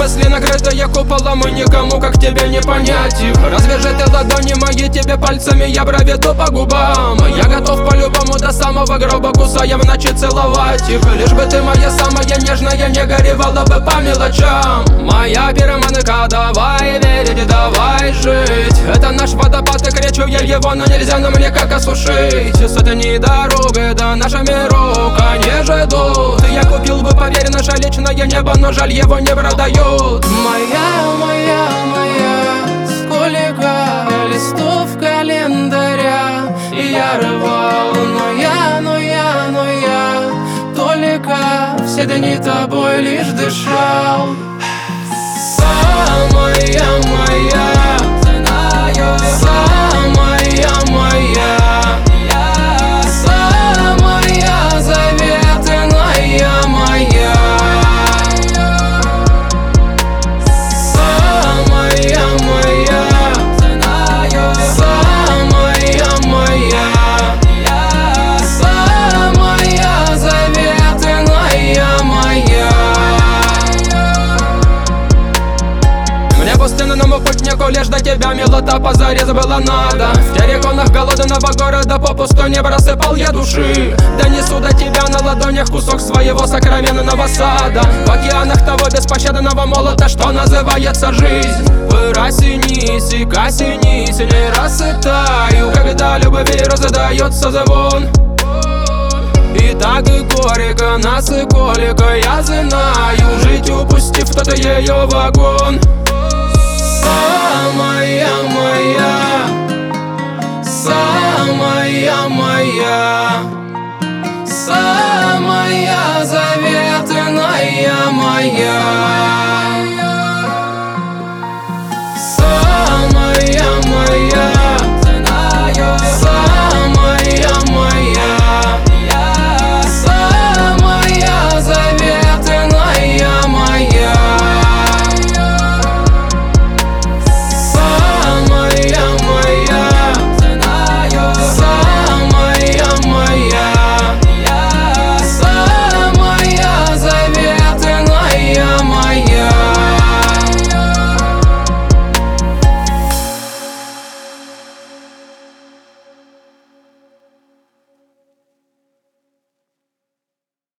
выросли, накрытые куполом, и никому, как тебе, не понять их. Развяжи ты ладони мои, тебе пальцами я проведу по губам. Я готов по-любому до самого гроба, кусая в ночи целовать их. Лишь бы ты моя самая нежная, не горевала бы по мелочам. Моя пироманка, давай верить, давай жить. Это наш водопад, и кричу я его, но нельзя нам никак осушить. Сотни дорог до нашими рук не ждут. Я купил бы, поверь, наше личное небо, но жаль, его не продают. Моя, сколько листов календаря и я рвал, но я только все дни тобой лишь дышал. Самая моя, самая моя, самая заветная моя. Самая моя, самая моя, самая заветная моя. Мне пустынному путнику лишь до тебя, милота, позарез было надо. В терриконах голодного города попусту не просыпал я души. Донесу до тебя на ладонях кусок своего сокровенного сада. В океанах того беспощадного молота, что называется жизнь. Вырасинись и косинись, не рассытаю, когда любви раздается звон. И так и горько, нас и колика, я знаю, жить упустив тот ее вагон. Самая моя, самая моя, самая заветная моя.